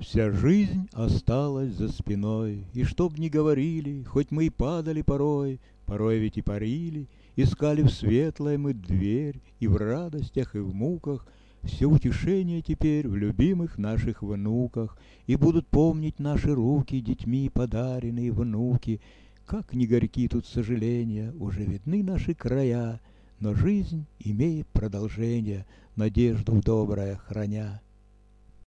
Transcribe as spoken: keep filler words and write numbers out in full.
Вся жизнь осталась за спиной, и чтоб ни говорили, хоть мы и падали порой, порой ведь и парили, искали в светлое мы дверь, и в радостях, и в муках все утешение теперь в любимых наших внуках, и будут помнить наши руки детьми подаренные внуки. Как ни горьки тут сожаления, уже видны наши края, но жизнь имеет продолжение, надежду добрая храня.